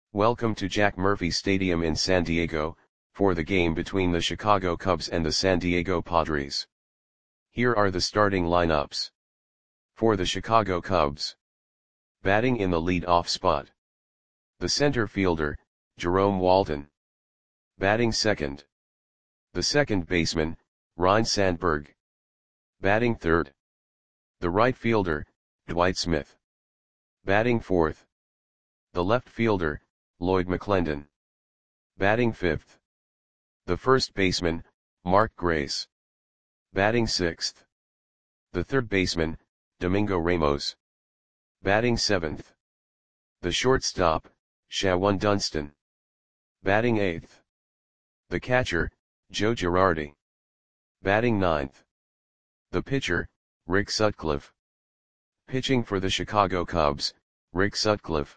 Welcome to Jack Murphy Stadium in San Diego, for the game between the Chicago Cubs and the San Diego Padres. Here are the starting lineups. For the Chicago Cubs. Batting in the lead-off spot. The center fielder, Jerome Walton. Batting second. The second baseman, Ryne Sandberg. Batting third. The right fielder, Dwight Smith. Batting fourth. The left fielder, Lloyd McClendon. Batting fifth. The first baseman, Mark Grace. Batting sixth. The third baseman, Domingo Ramos. Batting seventh. The shortstop, Shawon Dunston. Batting eighth. The catcher, Joe Girardi. Batting ninth. The pitcher, Rick Sutcliffe. Pitching for the Chicago Cubs, Rick Sutcliffe.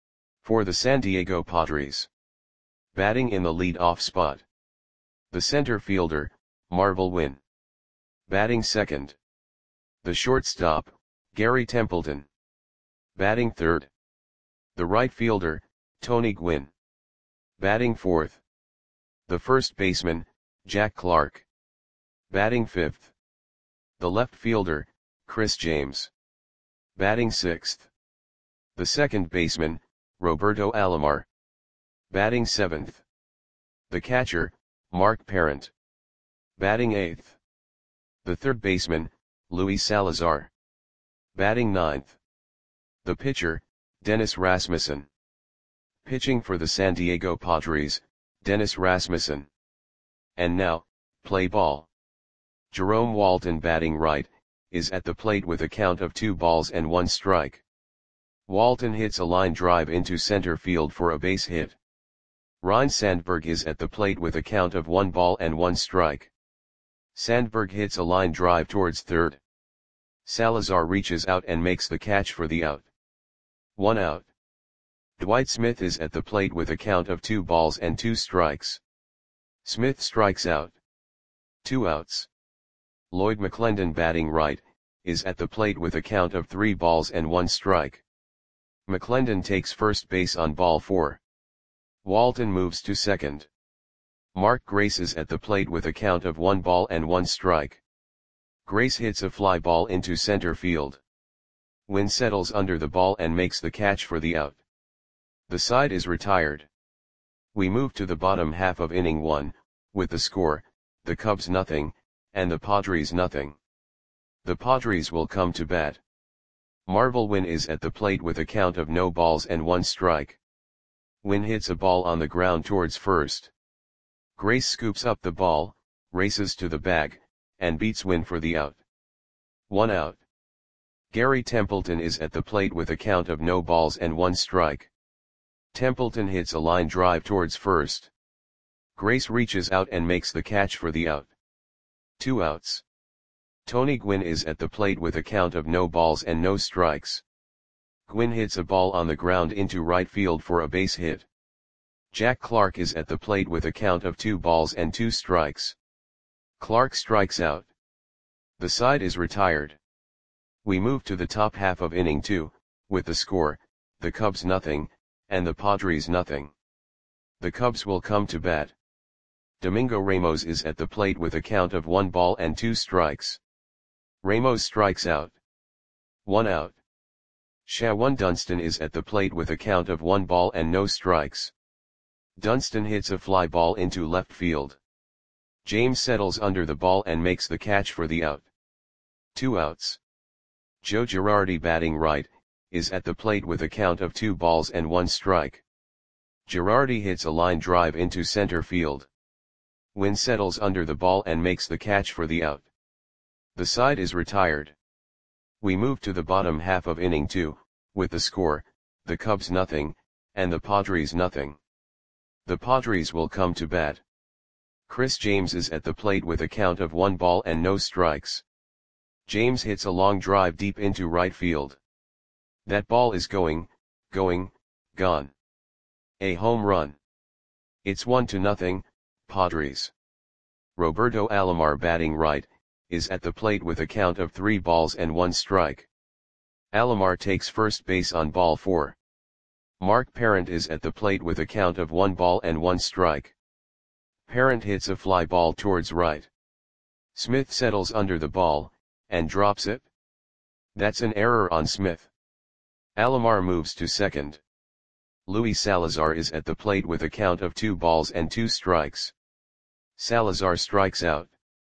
For the San Diego Padres. Batting in the lead-off spot. The center fielder, Marvel Wynn. Batting second. The shortstop, Gary Templeton. Batting third. The right fielder, Tony Gwynn. Batting fourth. The first baseman, Jack Clark. Batting fifth. The left fielder, Chris James. Batting sixth. The second baseman, Roberto Alomar. Batting seventh. The catcher, Mark Parent. Batting eighth. The third baseman, Luis Salazar. Batting ninth. The pitcher, Dennis Rasmussen. Pitching for the San Diego Padres, Dennis Rasmussen. And now, play ball. Jerome Walton batting right, is at the plate with a count of 2 balls and 1 strike. Walton hits a line drive into center field for a base hit. Ryne Sandberg is at the plate with a count of 1 ball and 1 strike. Sandberg hits a line drive towards third. Salazar reaches out and makes the catch for the out. 1 out. Dwight Smith is at the plate with a count of 2 balls and 2 strikes. Smith strikes out. 2 outs. Lloyd McClendon batting right, is at the plate with a count of 3 balls and 1 strike. McClendon takes first base on ball 4. Walton moves to second. Mark Grace is at the plate with a count of 1 ball and 1 strike. Grace hits a fly ball into center field. Wynn settles under the ball and makes the catch for the out. The side is retired. We move to the bottom half of inning 1, with the score, the Cubs nothing, and the Padres nothing. The Padres will come to bat. Marvel Wynn is at the plate with a count of no balls and 1 strike. Wynn hits a ball on the ground towards first. Grace scoops up the ball, races to the bag, and beats Wynn for the out. 1 out. Gary Templeton is at the plate with a count of no balls and 1 strike. Templeton hits a line drive towards first. Grace reaches out and makes the catch for the out. 2 outs. Tony Gwynn is at the plate with a count of no balls and no strikes. Gwynn hits a ball on the ground into right field for a base hit. Jack Clark is at the plate with a count of 2 balls and 2 strikes. Clark strikes out. The side is retired. We move to the top half of inning 2, with the score, the Cubs nothing, and the Padres nothing. The Cubs will come to bat. Domingo Ramos is at the plate with a count of 1 ball and 2 strikes. Ramos strikes out. 1 out. Shawon Dunston is at the plate with a count of 1 ball and no strikes. Dunston hits a fly ball into left field. James settles under the ball and makes the catch for the out. 2 outs. Joe Girardi batting right, is at the plate with a count of 2 balls and 1 strike. Girardi hits a line drive into center field. Wynn settles under the ball and makes the catch for the out. The side is retired. We move to the bottom half of inning 2, with the score, the Cubs nothing, and the Padres nothing. The Padres will come to bat. Chris James is at the plate with a count of 1 ball and no strikes. James hits a long drive deep into right field. That ball is going, gone. A home run. It's 1-0, Padres. Roberto Alomar batting right, is at the plate with a count of 3 balls and 1 strike. Alomar takes first base on ball 4. Mark Parent is at the plate with a count of 1 ball and 1 strike. Parent hits a fly ball towards right. Smith settles under the ball, and drops it. That's an error on Smith. Alomar moves to second. Luis Salazar is at the plate with a count of 2 balls and 2 strikes. Salazar strikes out.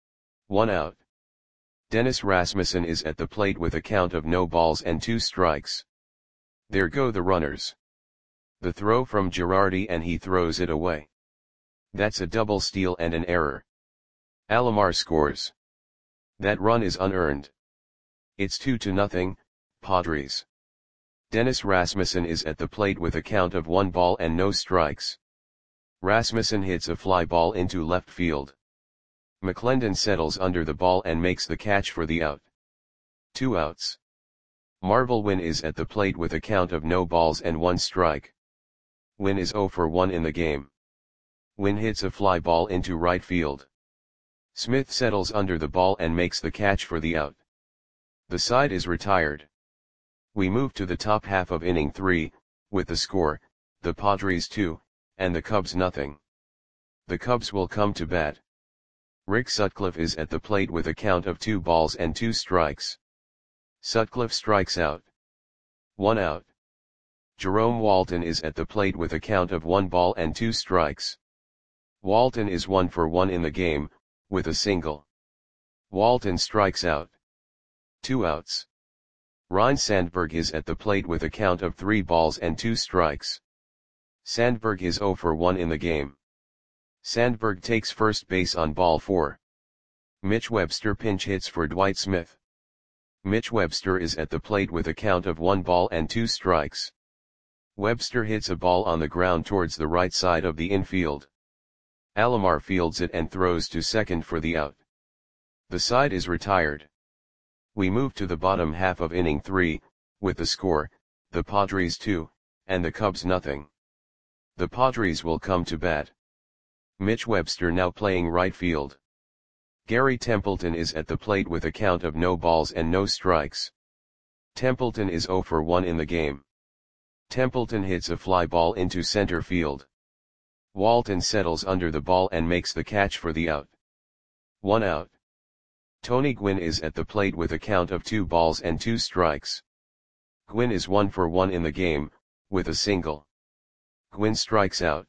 1 out. Dennis Rasmussen is at the plate with a count of no balls and 2 strikes. There go the runners. The throw from Girardi and he throws it away. That's a double steal and an error. Alomar scores. That run is unearned. It's 2-0, Padres. Dennis Rasmussen is at the plate with a count of 1 ball and no strikes. Rasmussen hits a fly ball into left field. McClendon settles under the ball and makes the catch for the out. 2 outs. Marvel Wynn is at the plate with a count of no balls and 1 strike. Wynn is 0 for 1 in the game. Wynn hits a fly ball into right field. Smith settles under the ball and makes the catch for the out. The side is retired. We move to the top half of inning 3, with the score, the Padres 2, and the Cubs nothing. The Cubs will come to bat. Rick Sutcliffe is at the plate with a count of 2 balls and 2 strikes. Sutcliffe strikes out. 1 out. Jerome Walton is at the plate with a count of 1 ball and 2 strikes. Walton is 1 for 1 in the game, with a single. Walton strikes out. 2 outs. Ryne Sandberg is at the plate with a count of 3 balls and 2 strikes. Sandberg is 0 for 1 in the game. Sandberg takes first base on ball 4. Mitch Webster pinch hits for Dwight Smith. Mitch Webster is at the plate with a count of 1 ball and 2 strikes. Webster hits a ball on the ground towards the right side of the infield. Alomar fields it and throws to second for the out. The side is retired. We move to the bottom half of inning 3, with the score, the Padres 2, and the Cubs nothing. The Padres will come to bat. Mitch Webster now playing right field. Gary Templeton is at the plate with a count of no balls and no strikes. Templeton is 0 for 1 in the game. Templeton hits a fly ball into center field. Walton settles under the ball and makes the catch for the out. 1 out. Tony Gwynn is at the plate with a count of 2 balls and 2 strikes. Gwynn is 1 for 1 in the game, with a single. Gwynn strikes out.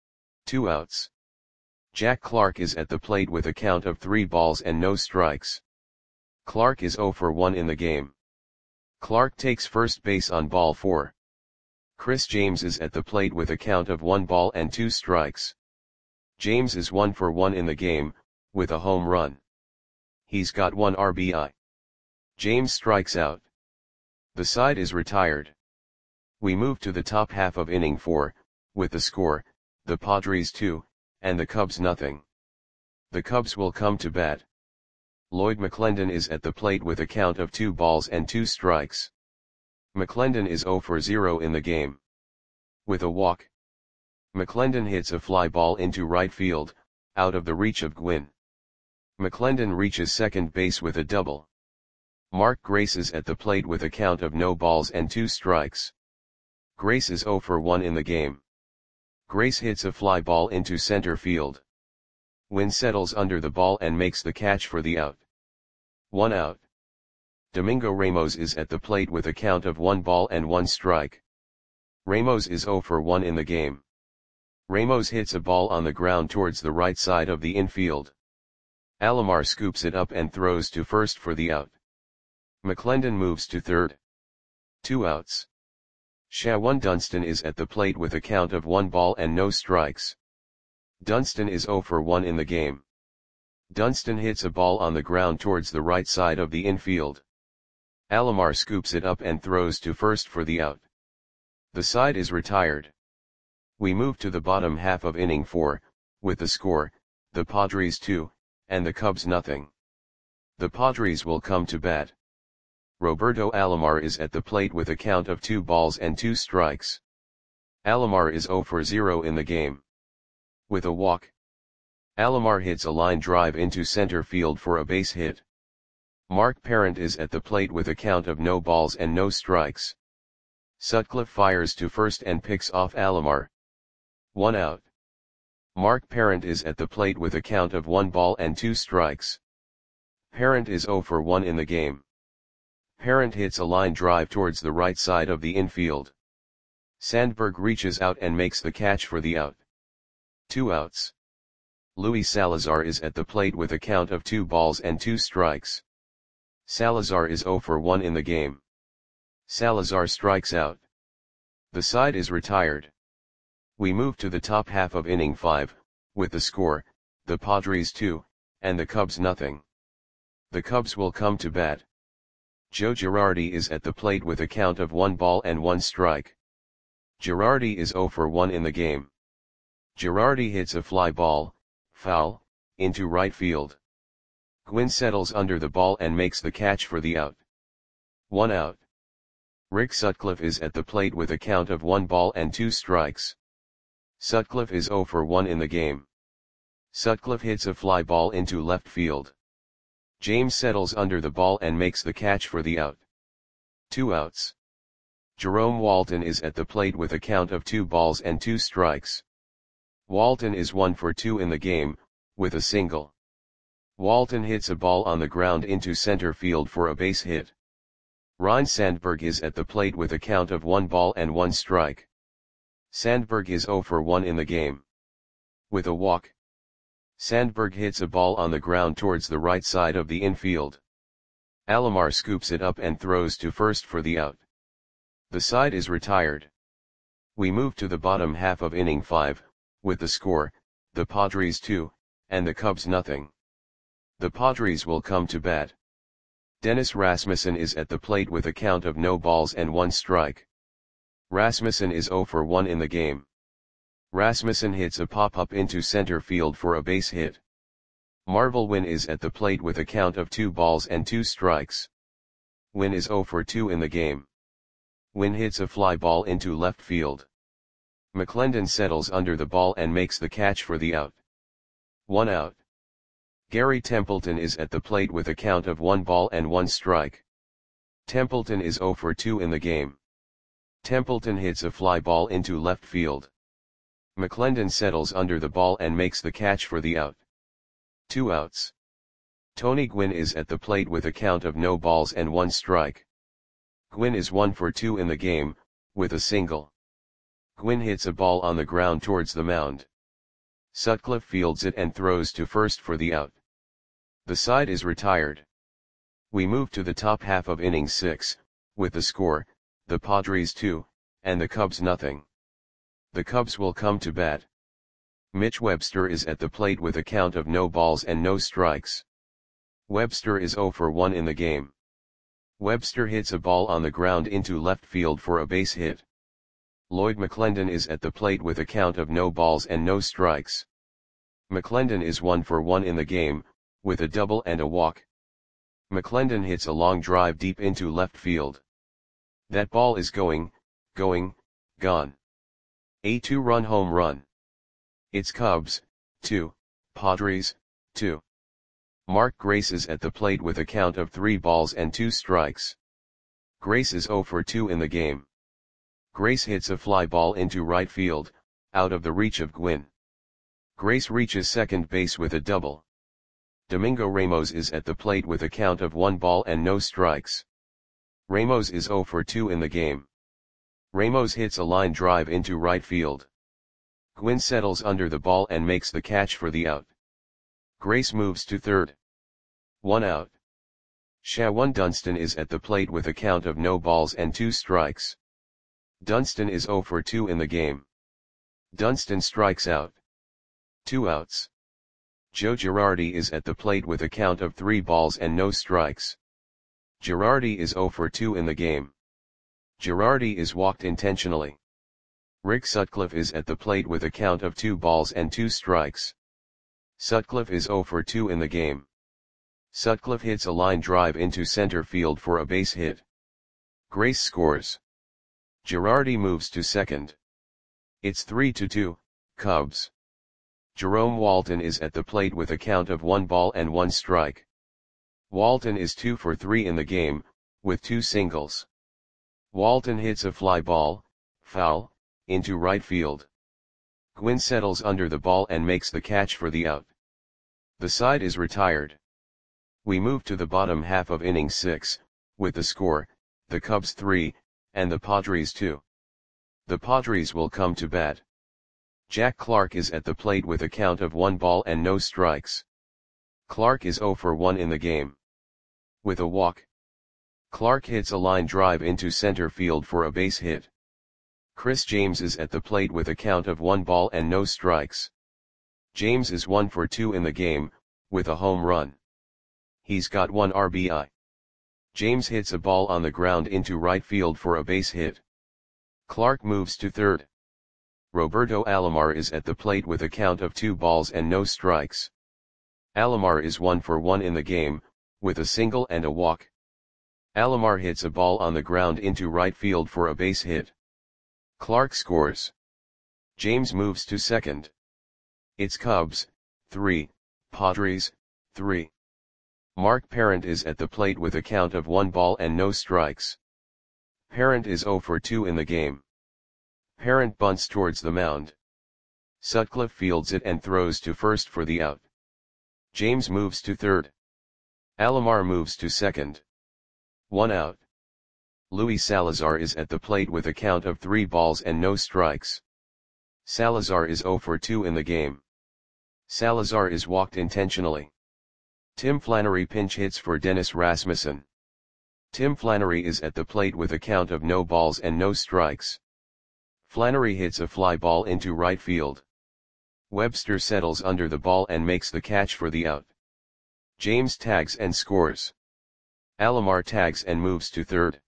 2 outs. Jack Clark is at the plate with a count of 3 balls and no strikes. Clark is 0 for 1 in the game. Clark takes first base on ball 4. Chris James is at the plate with a count of 1 ball and 2 strikes. James is 1 for 1 in the game, with a home run. He's got 1 RBI. James strikes out. The side is retired. We move to the top half of inning 4, with the score, the Padres 2, and the Cubs nothing. The Cubs will come to bat. Lloyd McClendon is at the plate with a count of 2 balls and 2 strikes. McClendon is 0 for 0 in the game. With a walk. McClendon hits a fly ball into right field, out of the reach of Gwynn. McClendon reaches second base with a double. Mark Grace is at the plate with a count of no balls and 2 strikes. Grace is 0 for 1 in the game. Grace hits a fly ball into center field. Gwynn settles under the ball and makes the catch for the out. 1 out. Domingo Ramos is at the plate with a count of 1 ball and 1 strike. Ramos is 0 for 1 in the game. Ramos hits a ball on the ground towards the right side of the infield. Alomar scoops it up and throws to first for the out. McClendon moves to third. 2 outs. Shawan Dunston is at the plate with a count of 1 ball and no strikes. Dunston is 0 for 1 in the game. Dunston hits a ball on the ground towards the right side of the infield. Alomar scoops it up and throws to first for the out. The side is retired. We move to the bottom half of inning 4, with the score, the Padres 2, and the Cubs nothing. The Padres will come to bat. Roberto Alomar is at the plate with a count of 2 balls and 2 strikes. Alomar is 0 for 0 in the game. With a walk. Alomar hits a line drive into center field for a base hit. Mark Parent is at the plate with a count of no balls and no strikes. Sutcliffe fires to first and picks off Alomar. 1 out. Mark Parent is at the plate with a count of 1 ball and 2 strikes. Parent is 0 for 1 in the game. Parent hits a line drive towards the right side of the infield. Sandberg reaches out and makes the catch for the out. 2 outs. Luis Salazar is at the plate with a count of 2 balls and 2 strikes. Salazar is 0 for 1 in the game. Salazar strikes out. The side is retired. We move to the top half of inning 5, with the score, the Padres 2, and the Cubs nothing. The Cubs will come to bat. Joe Girardi is at the plate with a count of 1 ball and 1 strike. Girardi is 0 for 1 in the game. Girardi hits a fly ball, foul, into right field. Gwynn settles under the ball and makes the catch for the out. 1 out. Rick Sutcliffe is at the plate with a count of 1 ball and 2 strikes. Sutcliffe is 0 for 1 in the game. Sutcliffe hits a fly ball into left field. James settles under the ball and makes the catch for the out. 2 outs. Jerome Walton is at the plate with a count of 2 balls and 2 strikes. Walton is 1 for 2 in the game, with a single. Walton hits a ball on the ground into center field for a base hit. Ryne Sandberg is at the plate with a count of 1 ball and 1 strike. Sandberg is 0 for 1 in the game. With a walk. Sandberg hits a ball on the ground towards the right side of the infield. Alomar scoops it up and throws to first for the out. The side is retired. We move to the bottom half of inning 5, with the score, the Padres 2, and the Cubs nothing. The Padres will come to bat. Dennis Rasmussen is at the plate with a count of no balls and 1 strike. Rasmussen is 0 for 1 in the game. Rasmussen hits a pop-up into center field for a base hit. Marvel Wynn is at the plate with a count of 2 balls and 2 strikes. Wynn is 0 for 2 in the game. Wynn hits a fly ball into left field. McClendon settles under the ball and makes the catch for the out. 1 out. Gary Templeton is at the plate with a count of 1 ball and 1 strike. Templeton is 0 for 2 in the game. Templeton hits a fly ball into left field. McClendon settles under the ball and makes the catch for the out. 2 outs. Tony Gwynn is at the plate with a count of no balls and 1 strike. Gwynn is 1 for 2 in the game, with a single. Gwynn hits a ball on the ground towards the mound. Sutcliffe fields it and throws to first for the out. The side is retired. We move to the top half of inning 6, with the score, the Padres 2, and the Cubs nothing. The Cubs will come to bat. Mitch Webster is at the plate with a count of no balls and no strikes. Webster is 0 for 1 in the game. Webster hits a ball on the ground into left field for a base hit. Lloyd McClendon is at the plate with a count of no balls and no strikes. McClendon is 1 for 1 in the game, with a double and a walk. McClendon hits a long drive deep into left field. That ball is going, gone. A 2-run home run. It's Cubs, 2, Padres, 2. Mark Grace is at the plate with a count of 3 balls and 2 strikes. Grace is 0 for 2 in the game. Grace hits a fly ball into right field, out of the reach of Gwynn. Grace reaches second base with a double. Domingo Ramos is at the plate with a count of 1 ball and no strikes. Ramos is 0 for 2 in the game. Ramos hits a line drive into right field. Gwynn settles under the ball and makes the catch for the out. Grace moves to third. 1 out. Shawan Dunston is at the plate with a count of no balls and 2 strikes. Dunston is 0 for 2 in the game. Dunston strikes out. 2 outs. Joe Girardi is at the plate with a count of 3 balls and no strikes. Girardi is 0 for 2 in the game. Girardi is walked intentionally. Rick Sutcliffe is at the plate with a count of 2 balls and 2 strikes. Sutcliffe is 0 for 2 in the game. Sutcliffe hits a line drive into center field for a base hit. Grace scores. Girardi moves to second. It's 3-2, Cubs. Jerome Walton is at the plate with a count of 1 ball and 1 strike. Walton is 2 for 3 in the game, with 2 singles. Walton hits a fly ball, foul, into right field. Gwynn settles under the ball and makes the catch for the out. The side is retired. We move to the bottom half of inning 6, with the score, the Cubs 3, and the Padres 2. The Padres will come to bat. Jack Clark is at the plate with a count of 1 ball and no strikes. Clark is 0 for 1 in the game. With a walk, Clark hits a line drive into center field for a base hit. Chris James is at the plate with a count of 1 ball and no strikes. James is 1 for 2 in the game, with a home run. He's got 1 RBI. James hits a ball on the ground into right field for a base hit. Clark moves to third. Roberto Alomar is at the plate with a count of 2 balls and no strikes. Alomar is 1 for 1 in the game, with a single and a walk. Alomar hits a ball on the ground into right field for a base hit. Clark scores. James moves to second. It's Cubs, 3, Padres, 3. Mark Parent is at the plate with a count of 1 ball and no strikes. Parent is 0 for 2 in the game. Parent bunts towards the mound. Sutcliffe fields it and throws to first for the out. James moves to third. Alomar moves to second. 1 out. Luis Salazar is at the plate with a count of 3 balls and no strikes. Salazar is 0 for 2 in the game. Salazar is walked intentionally. Tim Flannery pinch hits for Dennis Rasmussen. Tim Flannery is at the plate with a count of no balls and no strikes. Flannery hits a fly ball into right field. Webster settles under the ball and makes the catch for the out. James tags and scores. Alomar tags and moves to third.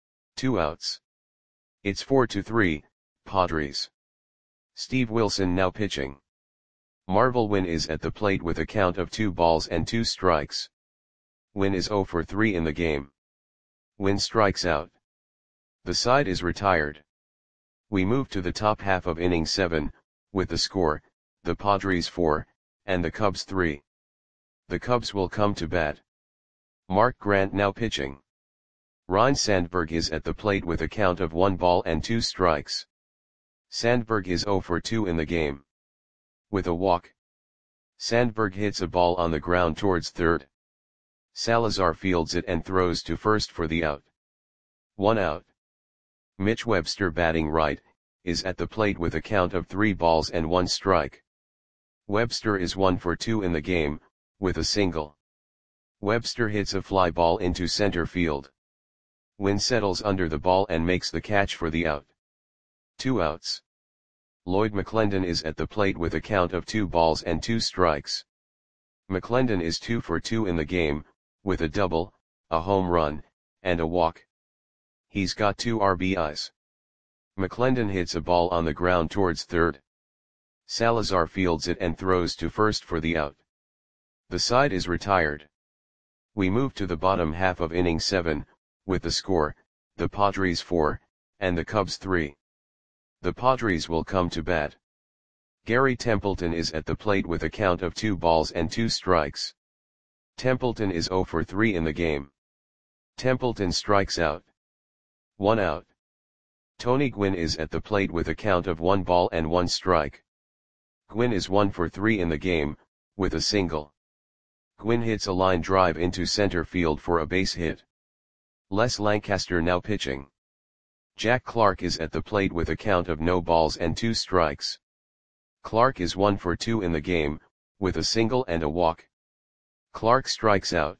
2 outs. It's 4-3, Padres. Steve Wilson now pitching. Marvel Wynn is at the plate with a count of 2 balls and 2 strikes. Wynn is 0 for 3 in the game. Wynn strikes out. The side is retired. We move to the top half of inning 7, with the score, the Padres 4, and the Cubs 3. The Cubs will come to bat. Mark Grant now pitching. Ryne Sandberg is at the plate with a count of 1 ball and 2 strikes. Sandberg is 0 for 2 in the game. With a walk, Sandberg hits a ball on the ground towards third. Salazar fields it and throws to first for the out. 1 out. Mitch Webster batting right, is at the plate with a count of 3 balls and 1 strike. Webster is 1 for 2 in the game, with a single. Webster hits a fly ball into center field. Wynn settles under the ball and makes the catch for the out. 2 outs. Lloyd McClendon is at the plate with a count of 2 balls and 2 strikes. McClendon is 2 for 2 in the game, with a double, a home run, and a walk. He's got 2 RBIs. McClendon hits a ball on the ground towards third. Salazar fields it and throws to first for the out. The side is retired. We move to the bottom half of inning 7, with the score, the Padres 4, and the Cubs 3. The Padres will come to bat. Gary Templeton is at the plate with a count of 2 balls and 2 strikes. Templeton is 0 for 3 in the game. Templeton strikes out. 1 out. Tony Gwynn is at the plate with a count of 1 ball and 1 strike. Gwynn is 1 for 3 in the game, with a single. Gwynn hits a line drive into center field for a base hit. Les Lancaster now pitching. Jack Clark is at the plate with a count of no balls and 2 strikes. Clark is 1 for 2 in the game, with a single and a walk. Clark strikes out.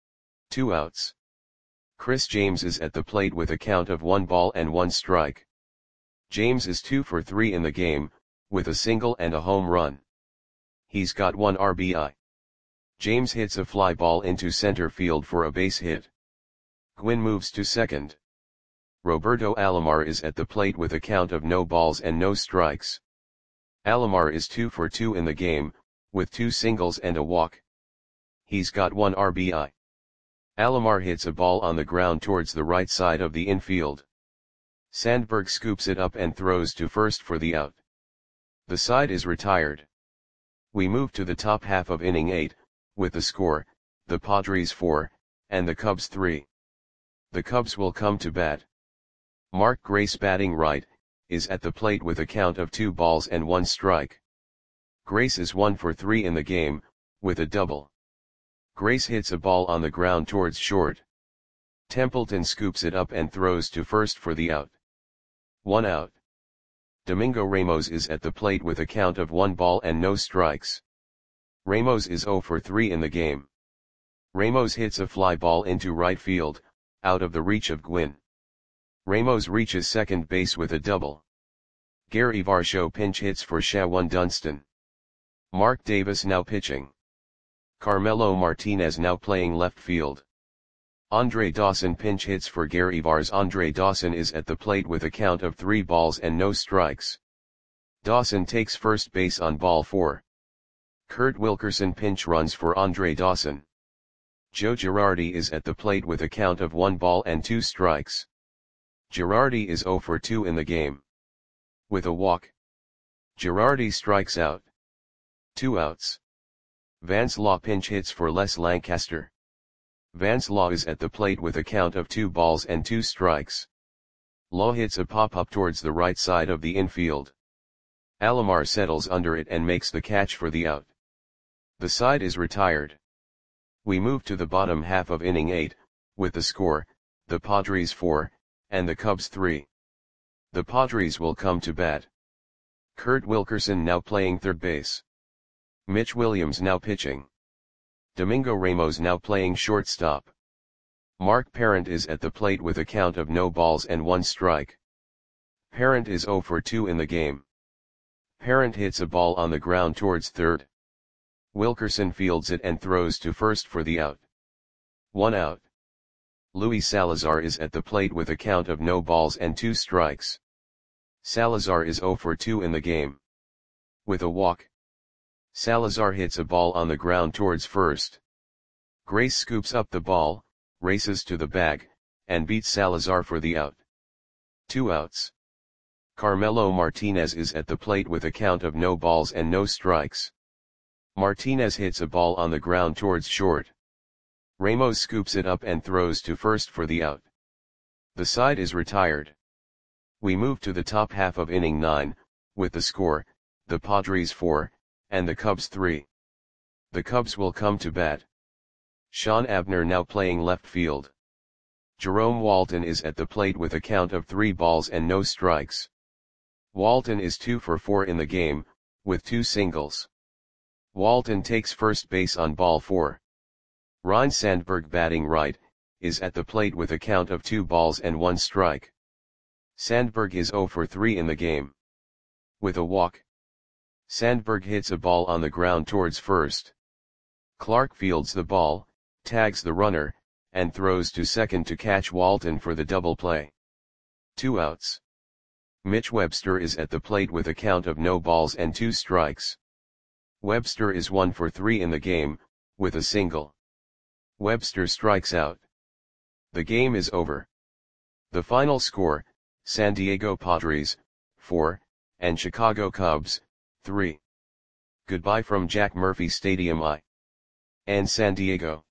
2 outs. Chris James is at the plate with a count of 1 ball and 1 strike. James is 2 for 3 in the game, with a single and a home run. He's got 1 RBI. James hits a fly ball into center field for a base hit. Gwynn moves to second. Roberto Alomar is at the plate with a count of no balls and no strikes. Alomar is 2 for 2 in the game, with 2 singles and a walk. He's got 1 RBI. Alomar hits a ball on the ground towards the right side of the infield. Sandberg scoops it up and throws to first for the out. The side is retired. We move to the top half of inning 8, with the score, the Padres 4, and the Cubs 3. The Cubs will come to bat. Mark Grace batting right, is at the plate with a count of 2 balls and 1 strike. Grace is 1 for 3 in the game, with a double. Grace hits a ball on the ground towards short. Templeton scoops it up and throws to first for the out. 1 out. Domingo Ramos is at the plate with a count of 1 ball and no strikes. Ramos is 0 for 3 in the game. Ramos hits a fly ball into right field, out of the reach of Gwynn. Ramos reaches second base with a double. Gary Varsho pinch hits for Shawan Dunston. Mark Davis now pitching. Carmelo Martinez now playing left field. Andre Dawson pinch hits for Gary Vars. Andre Dawson is at the plate with a count of 3 balls and no strikes. Dawson takes first base on ball 4. Kurt Wilkerson pinch runs for Andre Dawson. Joe Girardi is at the plate with a count of 1 ball and 2 strikes. Girardi is 0 for 2 in the game. With a walk, Girardi strikes out. 2 outs. Vance Law pinch hits for Les Lancaster. Vance Law is at the plate with a count of 2 balls and 2 strikes. Law hits a pop-up towards the right side of the infield. Alomar settles under it and makes the catch for the out. The side is retired. We move to the bottom half of inning 8, with the score, the Padres 4, and the Cubs 3. The Padres will come to bat. Kurt Wilkerson now playing third base. Mitch Williams now pitching. Domingo Ramos now playing shortstop. Mark Parent is at the plate with a count of no balls and 1 strike. Parent is 0 for 2 in the game. Parent hits a ball on the ground towards third. Wilkerson fields it and throws to first for the out. 1 out. Luis Salazar is at the plate with a count of no balls and 2 strikes. Salazar is 0 for 2 in the game. With a walk, Salazar hits a ball on the ground towards first. Grace scoops up the ball, races to the bag, and beats Salazar for the out. 2 outs. Carmelo Martinez is at the plate with a count of no balls and no strikes. Martinez hits a ball on the ground towards short. Ramos scoops it up and throws to first for the out. The side is retired. We move to the top half of inning 9, with the score, the Padres 4, and the Cubs 3. The Cubs will come to bat. Sean Abner now playing left field. Jerome Walton is at the plate with a count of 3 balls and no strikes. Walton is 2 for 4 in the game, with 2 singles. Walton takes first base on ball 4. Ryne Sandberg batting right, is at the plate with a count of 2 balls and 1 strike. Sandberg is 0 for 3 in the game. With a walk, Sandberg hits a ball on the ground towards first. Clark fields the ball, tags the runner, and throws to second to catch Walton for the double play. 2 outs. Mitch Webster is at the plate with a count of no balls and 2 strikes. Webster is 1 for 3 in the game, with a single. Webster strikes out. The game is over. The final score, San Diego Padres, 4, and Chicago Cubs, 3. Goodbye from Jack Murphy Stadium in San Diego.